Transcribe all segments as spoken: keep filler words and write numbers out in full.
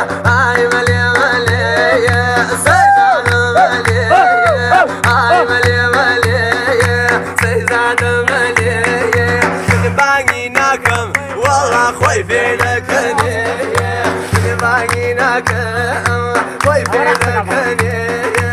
هاي ملي ملي سيزاد ملي هاي ملي ملي سيزاد ملي من باقي ناكم والله خوي فينكني من باقي ناكم خوي فينكني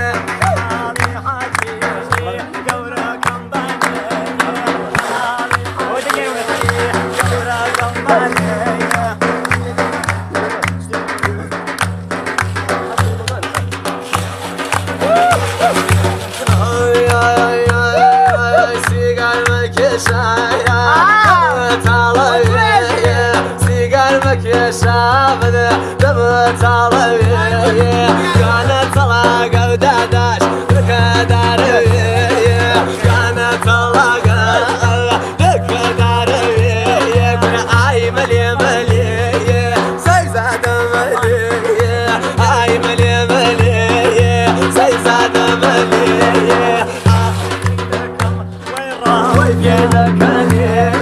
يا شابد دبت علوي كانت طلاقة وداداش لك داروي كانت طلاقة لك داروي كنا اي ملي ملي سيزاد ملي اي ملي ملي سيزاد ملي وين راح وين لكني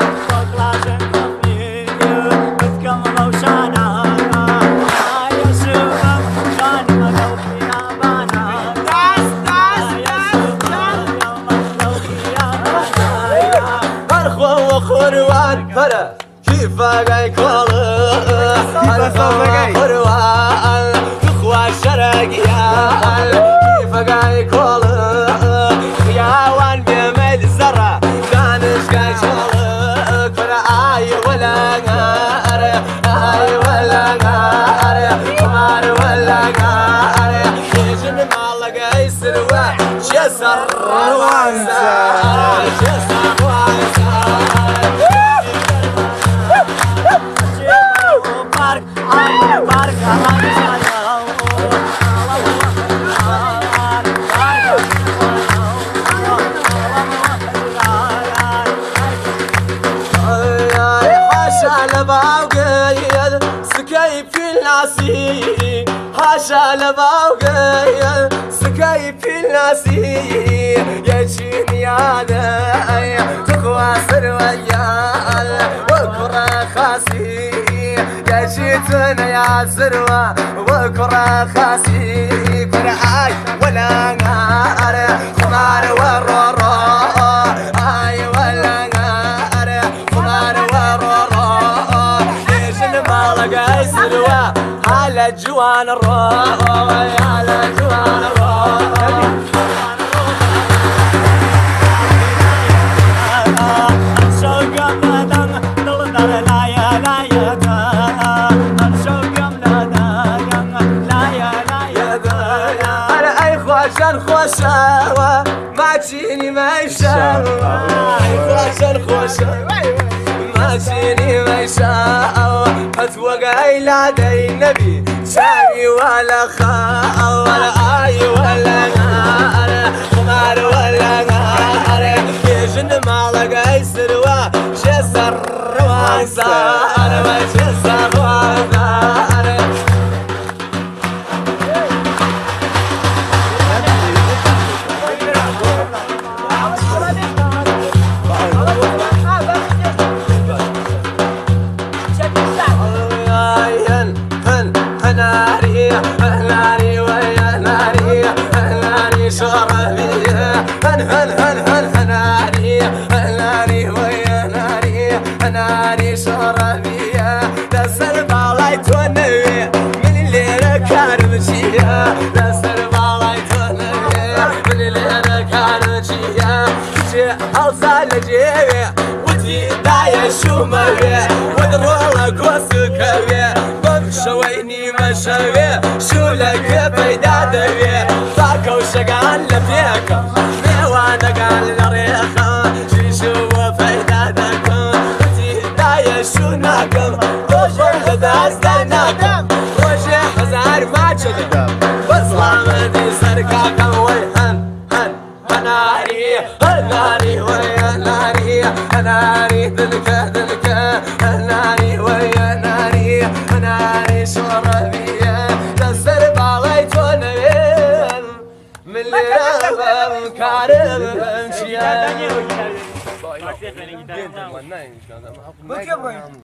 خروان هلا كيف جاي كولا كيف خروان اخوة شرقيان كيف جاي كولا يا وان بيميل الزرع كانش جاي شولا كنا اي ولا نار اي ولا نار قمر ولا نار يجن ما لقى يسروا شسر وانسى شسر وانسى سكيب في الناسي هاشا لباوغي سكيب في الناسي يجيني هذا تخوى سرويال وكرة خاسي يجيتنا يا سروى وكرة خاسي كرعاي ولا نار خمار ورورو اي ولا نار خمار ورورو لقى سلوى على جوان الروح على جوان الروح الشوق مدن دلدر لا يا لا يا الشوق مدن لا يا لا يا انا اي خوشان خوشاوة ما تجيني ما يشاوة اي خوشان خوشاوة ما تجيني ما يشاوة اتوقع لدي النبي شاري ولا خاء ولا اي ولا نار خمار ولا نار يجن ما لقى يسروا شسر وانسار وشسر وانسار هن هن هن هن هناري هناري ويا ناري هناري شربية دسر بالاي تونوي من اللي كان مشيها دسر بالاي تونوي من اللي كان مشيها جي ألصال جيبي ودي دايا شوموي ودرولك وسكوي بمشويني مشوي شو لك بيدادوي طاقة وشقان لفيك وانا قال لريخة شيشو وفيدادكم ودي دايا شوناكم روجي دازدناكم روجي حزار ما جدد بصلامتي سركاكم ويهن هن هناري هناري ويا ناري هناري ذلك ذلك هناري ويا ناري هناري شربية تسر باليتون من اللي كارم امشي